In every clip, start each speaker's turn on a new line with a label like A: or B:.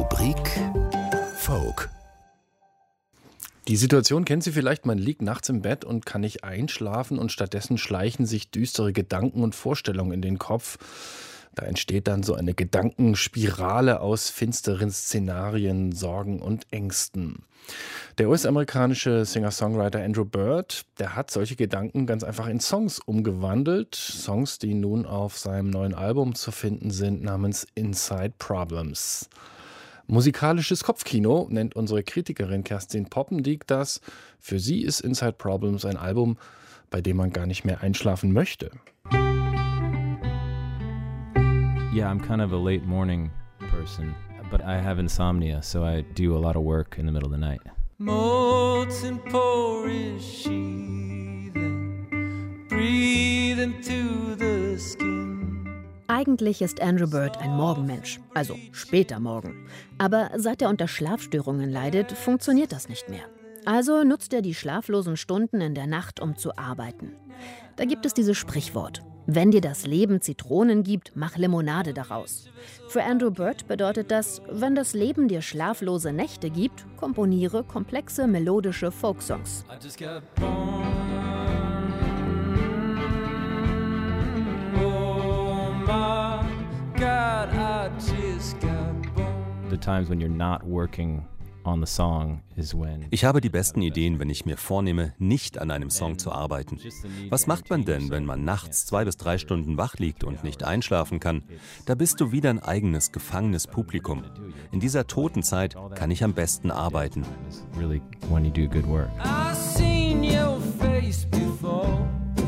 A: Rubrik Folk.
B: Die Situation kennen Sie vielleicht, man liegt nachts im Bett und kann nicht einschlafen und stattdessen schleichen sich düstere Gedanken und Vorstellungen in den Kopf. Da entsteht dann so eine Gedankenspirale aus finsteren Szenarien, Sorgen und Ängsten. Der US-amerikanische Singer-Songwriter Andrew Bird, der hat solche Gedanken ganz einfach in Songs umgewandelt. Songs, die nun auf seinem neuen Album zu finden sind, namens Inside Problems. Musikalisches Kopfkino nennt unsere Kritikerin Kerstin Poppendiek das. Für sie ist Inside Problems ein Album, bei dem man gar nicht mehr einschlafen möchte.
C: Yeah, I'm kind of a late morning person, but I have insomnia, so I do a lot of work in the middle of the night.
D: Molten porous sheathing, breathing to the skin.
E: Eigentlich ist Andrew Bird ein Morgenmensch, also später Morgen. Aber seit er unter Schlafstörungen leidet, funktioniert das nicht mehr. Also nutzt er die schlaflosen Stunden in der Nacht, um zu arbeiten. Da gibt es dieses Sprichwort: Wenn dir das Leben Zitronen gibt, mach Limonade daraus. Für Andrew Bird bedeutet das, wenn das Leben dir schlaflose Nächte gibt, komponiere komplexe melodische Folksongs.
C: The times when you're not working on the song is when
F: Ich habe die besten Ideen, wenn ich mir vornehme, nicht an einem Song zu arbeiten. Was macht man denn, wenn man nachts 2 bis 3 Stunden wach liegt und nicht einschlafen kann? Da bist du wie dein eigenes, gefangenes Publikum. In dieser toten Zeit kann ich am besten arbeiten.
C: really when you do good work.
D: I've seen your face before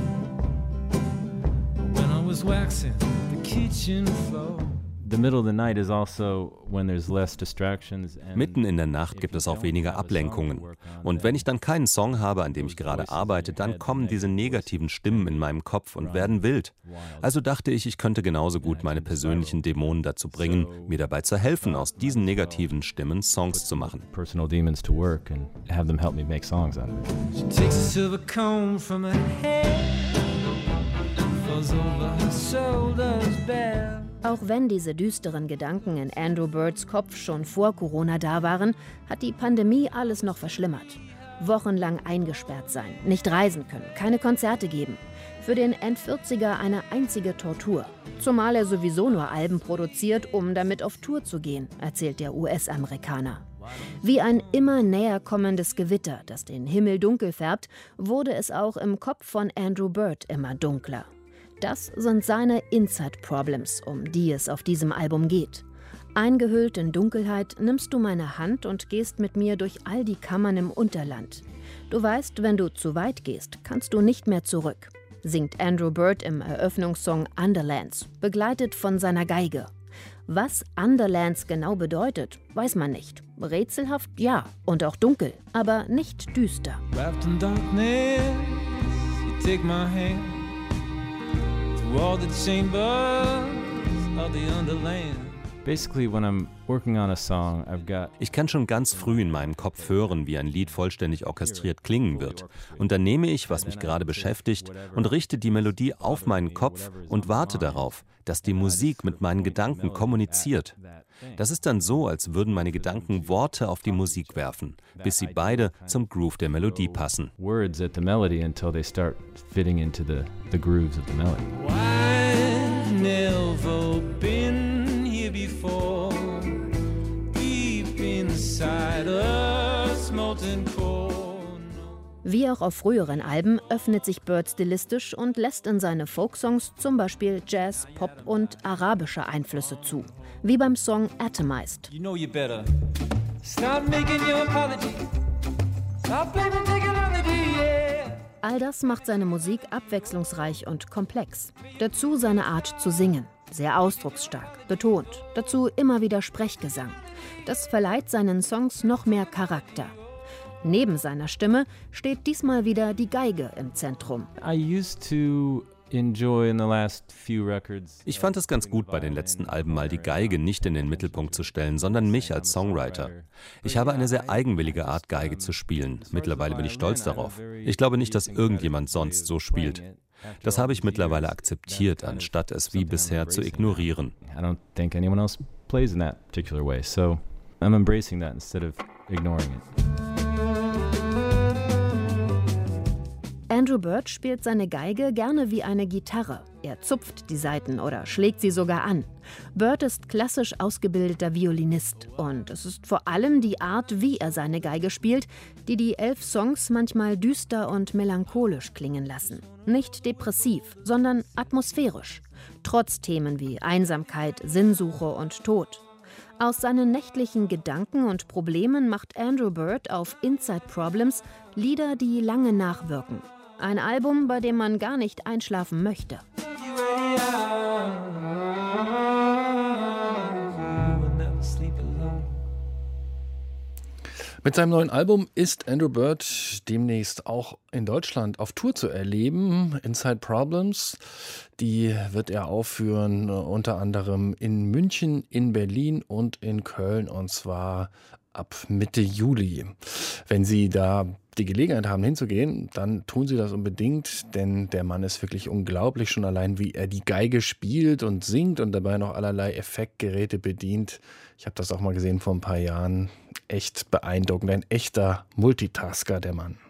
D: when I was waxing the kitchen floor.
C: The middle of the night is also when there's less distractions.
F: Mitten in der Nacht gibt es auch weniger Ablenkungen. Und wenn ich dann keinen Song habe, an dem ich gerade arbeite, dann kommen diese negativen Stimmen in meinem Kopf und werden wild. Also dachte ich, ich könnte genauso gut meine persönlichen Dämonen dazu bringen, mir dabei zu helfen, aus diesen negativen Stimmen Songs zu machen.
C: Personal demons to work and have them help me make songs out of it.
D: She takes a silver comb from her hair, falls over her shoulders bare.
E: Auch wenn diese düsteren Gedanken in Andrew Birds Kopf schon vor Corona da waren, hat die Pandemie alles noch verschlimmert. Wochenlang eingesperrt sein, nicht reisen können, keine Konzerte geben. Für den End-40er eine einzige Tortur. Zumal er sowieso nur Alben produziert, um damit auf Tour zu gehen, erzählt der US-Amerikaner. Wie ein immer näher kommendes Gewitter, das den Himmel dunkel färbt, wurde es auch im Kopf von Andrew Bird immer dunkler. Das sind seine Inside Problems, um die es auf diesem Album geht. Eingehüllt in Dunkelheit nimmst du meine Hand und gehst mit mir durch all die Kammern im Unterland. Du weißt, wenn du zu weit gehst, kannst du nicht mehr zurück, singt Andrew Bird im Eröffnungssong Underlands, begleitet von seiner Geige. Was Underlands genau bedeutet, weiß man nicht. Rätselhaft, ja, und auch dunkel, aber nicht düster.
D: Wrapped in darkness, you take my hand through all the chambers of the underland.
C: Basically, when I'm working on a song, I've got
F: Ich kann schon ganz früh in meinem Kopf hören, wie ein Lied vollständig orchestriert klingen wird. Und dann nehme ich, was mich gerade beschäftigt, und richte die Melodie auf meinen Kopf und warte darauf, dass die Musik mit meinen Gedanken kommuniziert. Das ist dann so, als würden meine Gedanken Worte auf die Musik werfen, bis sie beide zum Groove der Melodie passen.
C: words at the melody until they start fitting into the grooves of the melody.
D: I've never been here before, deep inside a molten core.
E: Wie auch auf früheren Alben öffnet sich Bird stilistisch und lässt in seine Folksongs zum Beispiel Jazz, Pop und arabische Einflüsse zu. Wie beim Song Atomized.
D: You know you better stop making your apology. Stop blaming, take it on the yeah.
E: All das macht seine Musik abwechslungsreich und komplex. Dazu seine Art zu singen. Sehr ausdrucksstark, betont. Dazu immer wieder Sprechgesang. Das verleiht seinen Songs noch mehr Charakter. Neben seiner Stimme steht diesmal wieder die Geige im Zentrum.
C: I used to enjoy in the last few records.
F: Ich fand es ganz gut, bei den letzten Alben mal die Geige nicht in den Mittelpunkt zu stellen, sondern mich als Songwriter. Ich habe eine sehr eigenwillige Art, Geige zu spielen. Mittlerweile bin ich stolz darauf. Ich glaube nicht, dass irgendjemand sonst so spielt. Das habe ich mittlerweile akzeptiert, anstatt es wie bisher zu ignorieren.
C: I don't think anyone else plays in that particular way. So I'm embracing that instead of ignoring it.
E: Andrew Bird spielt seine Geige gerne wie eine Gitarre. Er zupft die Saiten oder schlägt sie sogar an. Bird ist klassisch ausgebildeter Violinist und es ist vor allem die Art, wie er seine Geige spielt, die 11 Songs manchmal düster und melancholisch klingen lassen. Nicht depressiv, sondern atmosphärisch. Trotz Themen wie Einsamkeit, Sinnsuche und Tod. Aus seinen nächtlichen Gedanken und Problemen macht Andrew Bird auf Inside Problems Lieder, die lange nachwirken. Ein Album, bei dem man gar nicht einschlafen möchte.
B: Mit seinem neuen Album ist Andrew Bird demnächst auch in Deutschland auf Tour zu erleben. Inside Problems, die wird er aufführen, unter anderem in München, in Berlin und in Köln, und zwar ab Mitte Juli. Wenn Sie da die Gelegenheit haben hinzugehen, dann tun Sie das unbedingt, denn der Mann ist wirklich unglaublich, schon allein wie er die Geige spielt und singt und dabei noch allerlei Effektgeräte bedient. Ich habe das auch mal gesehen vor ein paar Jahren. Echt beeindruckend, ein echter Multitasker, der Mann.